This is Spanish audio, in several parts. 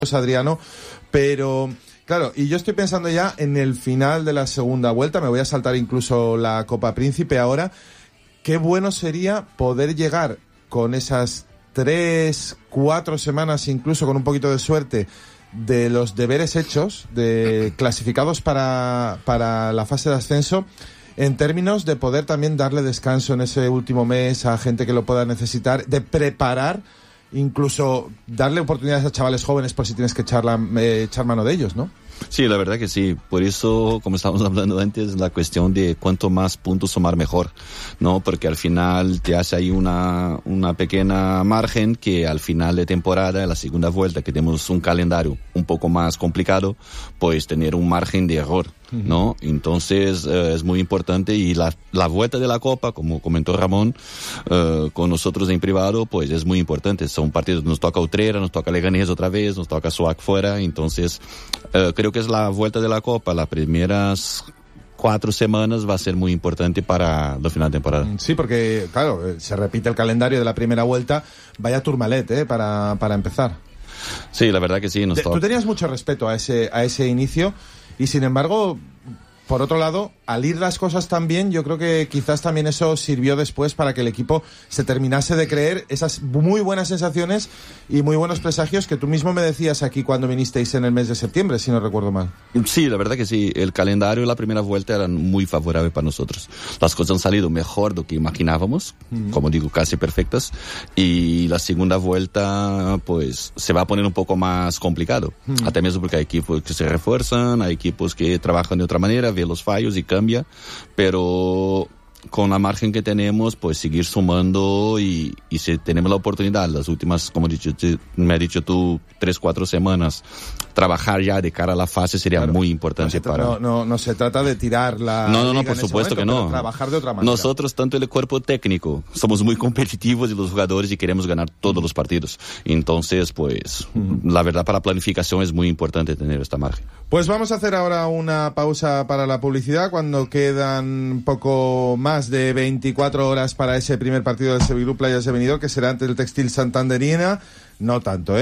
Adriano, pero claro, y yo estoy pensando ya en el final de la segunda vuelta, me voy a saltar incluso la Copa Príncipe ahora. Qué bueno sería poder llegar con esas 3-4 semanas, incluso con un poquito de suerte, de los deberes hechos, de clasificados para la fase de ascenso, en términos de poder también darle descanso en ese último mes a gente que lo pueda necesitar, de preparar, incluso darle oportunidades a chavales jóvenes por si tienes que echar mano de ellos, ¿no? Sí, la verdad que sí. Por eso, como estábamos hablando antes, la cuestión de cuanto más puntos sumar mejor, ¿no? Porque al final te hace ahí una pequeña margen que al final de temporada, en la segunda vuelta, que tenemos un calendario un poco más complicado, pues tener un margen de error, ¿no? Entonces, es muy importante, y la vuelta de la Copa, como comentó Ramón, con nosotros en privado, pues es muy importante. Son partidos, nos toca Utrera, nos toca Leganés otra vez, nos toca Soac fuera, entonces, creo que es la vuelta de la Copa, las primeras 4 semanas va a ser muy importante para la final de temporada. Sí, porque, claro, se repite el calendario de la primera vuelta, vaya turmalet, para empezar. Sí, la verdad que sí. Tú tenías mucho respeto a ese inicio, y sin embargo, por otro lado, al ir las cosas tan bien, yo creo que quizás también eso sirvió después para que el equipo se terminase de creer esas muy buenas sensaciones y muy buenos presagios que tú mismo me decías aquí cuando vinisteis en el mes de septiembre, si no recuerdo mal. Sí, la verdad que sí. El calendario y la primera vuelta eran muy favorables para nosotros. Las cosas han salido mejor de lo que imaginábamos, como digo, casi perfectas, y la segunda vuelta pues se va a poner un poco más complicado. Hasta mismo porque hay equipos que se refuerzan, hay equipos que trabajan de otra manera, ven los fallos y cambia, pero con la margen que tenemos, pues seguir sumando, y si tenemos la oportunidad, las últimas, como me has dicho tú, 3-4 semanas, trabajar ya de cara a la fase sería muy importante. No se trata de tirar la... No, por supuesto que no. Trabajar de otra manera. Nosotros, tanto el cuerpo técnico, somos muy competitivos, y los jugadores, y queremos ganar todos los partidos. Entonces, pues, la verdad, para planificación es muy importante tener esta margen. Pues vamos a hacer ahora una pausa para la publicidad, cuando quedan poco más de 24 horas para ese primer partido del Sevilla Playas de Benidorm, que será ante el Textil Santanderina. No tanto,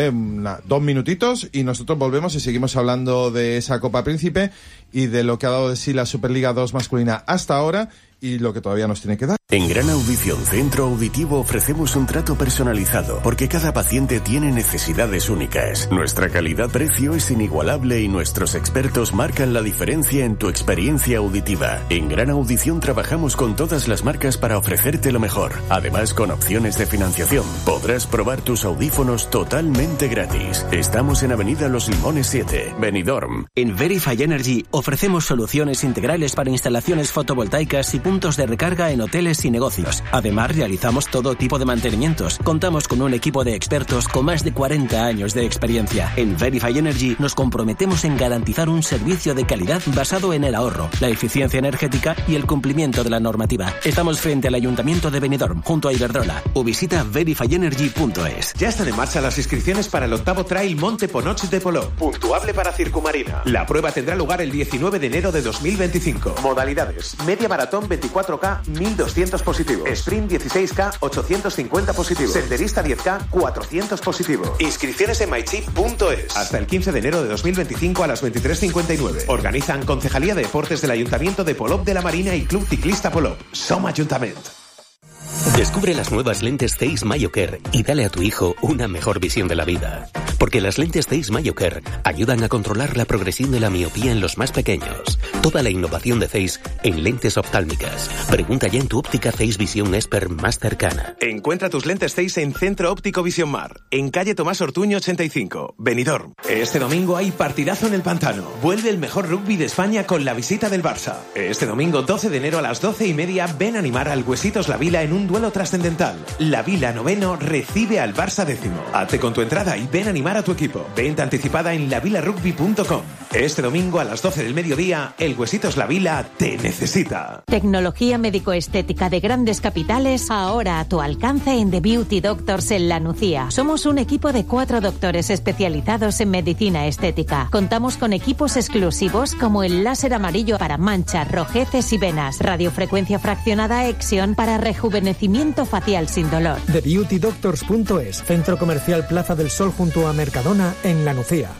2 minutitos, y nosotros volvemos y seguimos hablando de esa Copa Príncipe y de lo que ha dado de sí la Superliga 2 masculina hasta ahora, y lo que todavía nos tiene que dar. En Gran Audición Centro Auditivo ofrecemos un trato personalizado, porque cada paciente tiene necesidades únicas. Nuestra calidad-precio es inigualable, y nuestros expertos marcan la diferencia en tu experiencia auditiva. En Gran Audición trabajamos con todas las marcas para ofrecerte lo mejor. Además, con opciones de financiación, podrás probar tus audífonos totalmente gratis. Estamos en Avenida Los Limones 7, Benidorm. En Verify Energy ofrecemos soluciones integrales para instalaciones fotovoltaicas y puntos de recarga en hoteles y negocios. Además, realizamos todo tipo de mantenimientos. Contamos con un equipo de expertos con más de 40 años de experiencia. En Verify Energy nos comprometemos en garantizar un servicio de calidad basado en el ahorro, la eficiencia energética y el cumplimiento de la normativa. Estamos frente al Ayuntamiento de Benidorm, junto a Iberdrola, o visita verifyenergy.es. Ya están en marcha las inscripciones para el 8º Trail Monte Ponoch de Polop, puntuable para Circumarina. La prueba tendrá lugar el 19 de enero de 2025. Modalidades: media maratón 24K, 1200 positivos. Sprint 16K, 850 positivos. Senderista 10K, 400 positivos. Inscripciones en mychip.es. Hasta el 15 de enero de 2025 a las 23:59. Organizan Concejalía de Deportes del Ayuntamiento de Polop de la Marina y Club Ciclista Polop. Som Ayuntamiento. Descubre las nuevas lentes Zeiss MyoCare y dale a tu hijo una mejor visión de la vida. Porque las lentes Zeiss MyoCare ayudan a controlar la progresión de la miopía en los más pequeños. Toda la innovación de Zeiss en lentes oftálmicas. Pregunta ya en tu óptica Zeiss Visión Expert más cercana. Encuentra tus lentes Zeiss en Centro Óptico Visión Mar, en calle Tomás Ortuño 85, Benidorm. Este domingo hay partidazo en el Pantano. Vuelve el mejor rugby de España con la visita del Barça. Este domingo 12 de enero a las 12:30 ven a animar al Huesitos La Vila en un duelo trascendental. La Vila noveno recibe al Barça décimo. Hazte con tu entrada y ven a animar a tu equipo. Venta anticipada en lavilarugby.com. Este domingo a las 12 del mediodía, el Huesitos La Vila te necesita. Tecnología médico-estética de grandes capitales, ahora a tu alcance en The Beauty Doctors en La Nucía. Somos un equipo de 4 doctores especializados en medicina estética. Contamos con equipos exclusivos como el láser amarillo para manchas, rojeces y venas, radiofrecuencia fraccionada Exion para rejuvenecimiento facial sin dolor. TheBeautyDoctors.es, Centro Comercial Plaza del Sol junto a Mercadona en La Nucía.